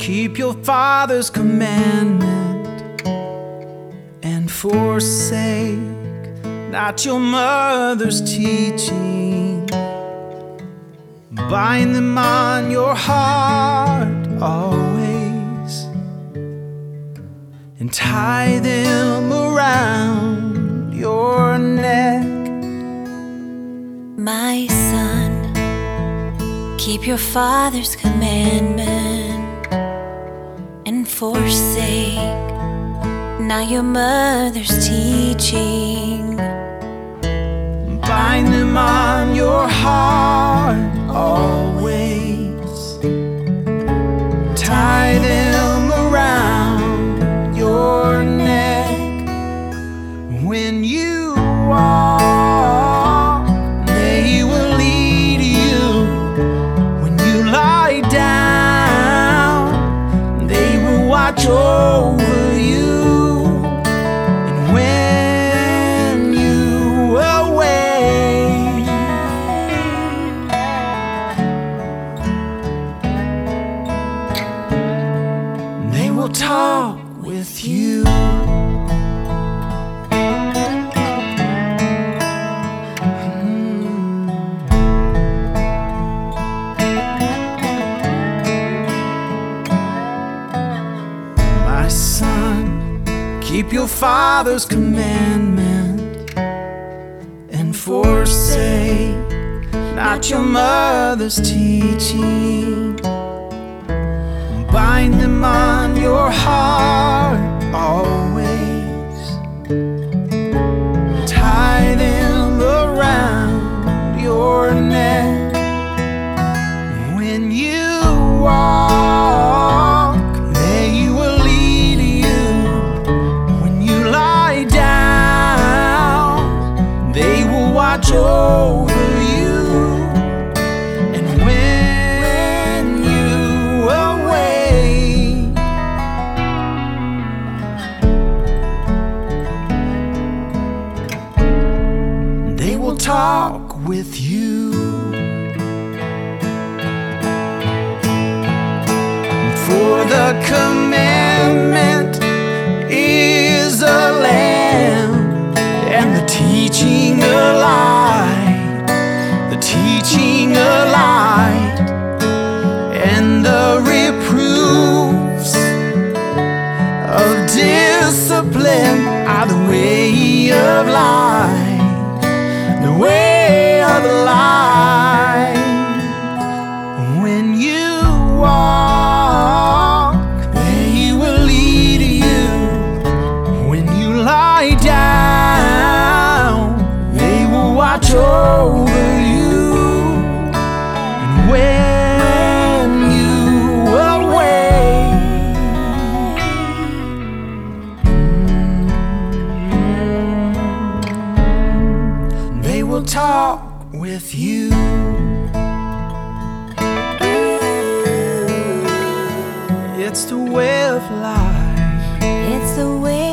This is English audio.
keep your father's commandment and forsake not your mother's teaching. Bind them on your heart always and tie them around your neck. My son, keep your father's commandment and forsake not your mother's teaching. Bind them on your heart always. Tie them around your neck. When you walk, they will lead you. When you lie down, they will watch over you. And when you awake, they will talk with you. My son, keep your father's commandment and forsake not your mother's teaching. Bind them on your heart always. Tie them around your neck. When you walk, they will lead you. When you lie down, they will watch over you. And when you awake, they will talk with you. For the commandment is a lamp, and the teaching a light, the teaching a light, and the reproofs of discipline are the way of life, the way of life. When you walk, they will lead you. When you lie down, they will watch over you. And when you awake, they will talk with you. It's the way of life. It's the way